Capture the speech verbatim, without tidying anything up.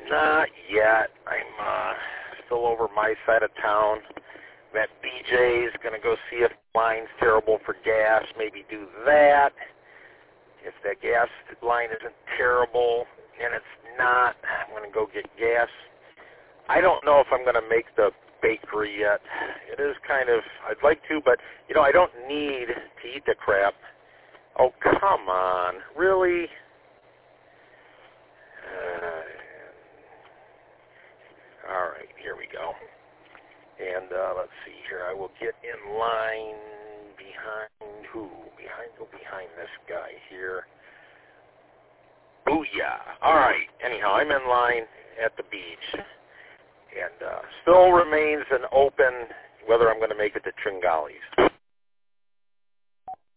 Not yet. I'm uh, still over my side of town. I'm at B J's, going to go see if the line's terrible for gas, maybe do that. If that gas line isn't terrible, and it's not, I'm going to go get gas. I don't know if I'm going to make the bakery yet. It is kind of, I'd like to, but, you know, I don't need to eat the crap. Oh, come on. Really? Uh, all right, here we go. And uh, let's see here. I will get in line behind who? Behind, go behind this guy here. Booyah. All right. Anyhow, I'm in line at the beach. And uh, still remains an open whether I'm going to make it to Tringales.